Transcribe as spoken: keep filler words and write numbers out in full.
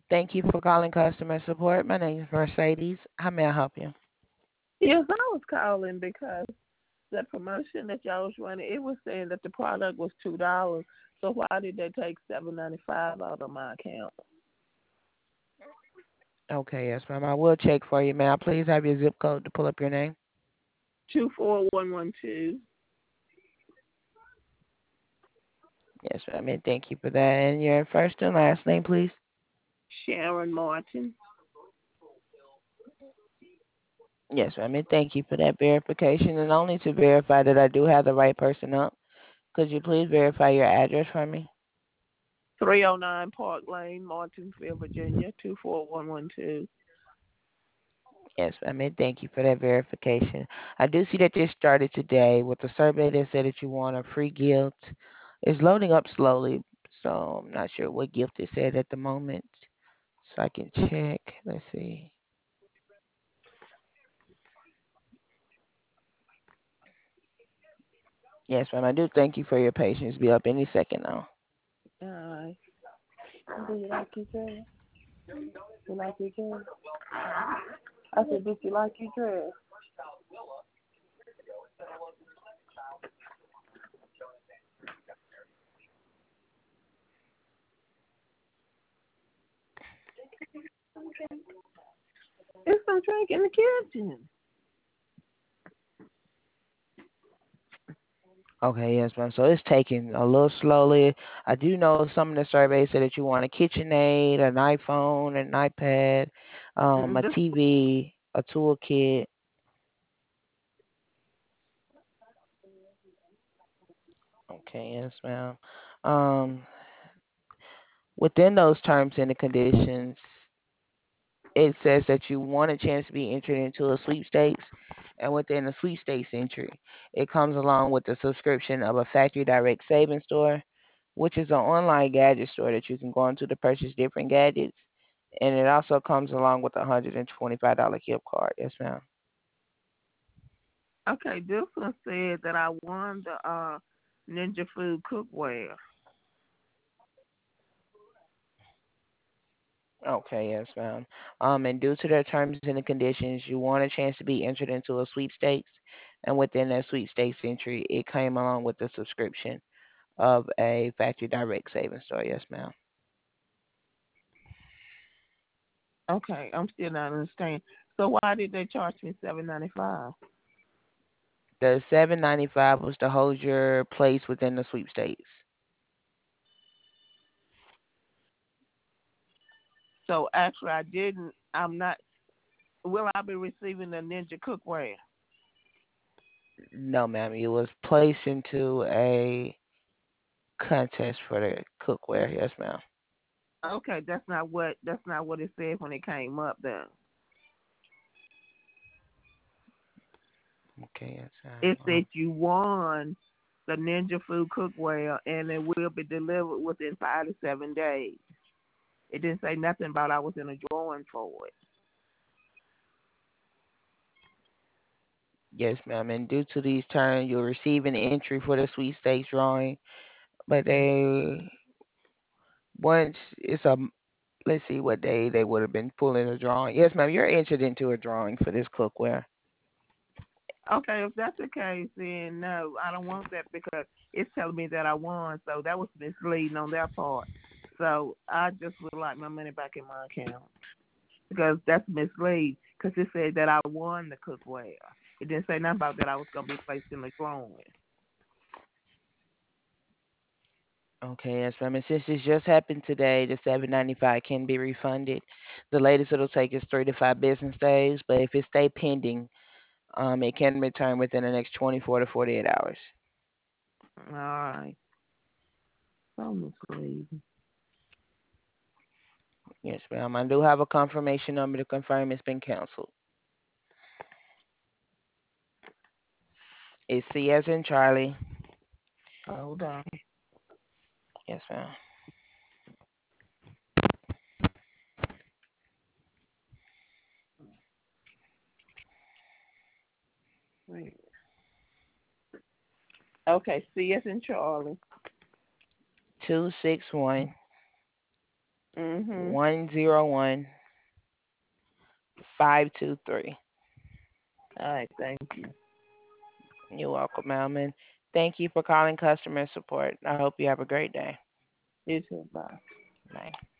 Thank you for calling customer support. My name is Mercedes. How may I help you? Yes, I was calling because the promotion that y'all was running, it was saying that the product was two dollars. So why did they take seven ninety five out of my account? Okay, yes, ma'am. I will check for you. May I please have your zip code to pull up your name? Two four one one two. Yes, ma'am. And thank you for that. And your first and last name, please? Sharon Martin. Yes, ma'am. And thank you for that verification. And only to verify that I do have the right person up, could you please verify your address for me? Three oh nine Park Lane, Martinsville, Virginia, two four one one two. Yes, ma'am. And thank you for that verification. I do see that this started today with a survey that said that you want a free gift. It's loading up slowly, so I'm not sure what gift it said at the moment. So I can check. Let's see. Yes, ma'am. I do thank you for your patience. Be up any second now. Alright. Do you like your dress? You like your dress? I said, did you like your dress? It's some drink in the kitchen. Okay, yes, ma'am. So it's taking a little slowly. I do know some of the surveys say that you want a KitchenAid, an iPhone, an iPad, um, Mm, a this, T V, a toolkit. Okay, yes, ma'am. Um, within those terms and the conditions, it says that you want a chance to be entered into a sweepstakes, and within the sweepstakes entry, it comes along with the subscription of a factory direct savings store, which is an online gadget store that you can go into to purchase different gadgets, and it also comes along with a one hundred twenty-five dollars gift card. Yes, ma'am. okay, this one said that I won the uh, Ninja Food Cookware. Okay, yes, ma'am. Um, and due to their terms and the conditions, you want a chance to be entered into a sweepstakes, and within that sweepstakes entry, it came along with the subscription of a factory direct savings store. Yes, ma'am. Okay, I'm still not understanding. So why did they charge me seven ninety five? The seven ninety five was to hold your place within the sweepstakes. So actually, I didn't. I'm not. Will I be receiving the Ninja Cookware? No, ma'am. You was placed into a contest for the cookware. Yes, ma'am. Okay, that's not what that's not what it said when it came up. Then Okay, yes, it ma'am. said you won the Ninja Food Cookware, and it will be delivered within five to seven days. It didn't say nothing about I was in a drawing for it. Yes, ma'am. And due to these terms, you'll receive an entry for the sweepstakes drawing. But they once it's a let's see what day they would have been pulling a drawing. Yes, ma'am. You're entered into a drawing for this cookware. Okay, if that's the case, then no, I don't want that because it's telling me that I won, so that was misleading on their part. So I just would like my money back in my account because that's misleading. Because it said that I won the cookware. It didn't say nothing about that I was gonna be placed in the drawing. Okay, yes, ma'am. And since this just happened today, the seven ninety five can be refunded. The latest it'll take is three to five business days, but if it stay pending, um, it can return within the next twenty four to forty eight hours. All right, so misleading. Yes, ma'am. I do have a confirmation number to confirm it's been canceled. It's C as in Charlie. Hold on. Yes, ma'am. Wait. Okay, C as in Charlie. Two six one Mhm. one zero one five two three. All right. Thank you. You're welcome, ma'am. And thank you for calling customer support. I hope you have a great day. You too. Bye. Bye.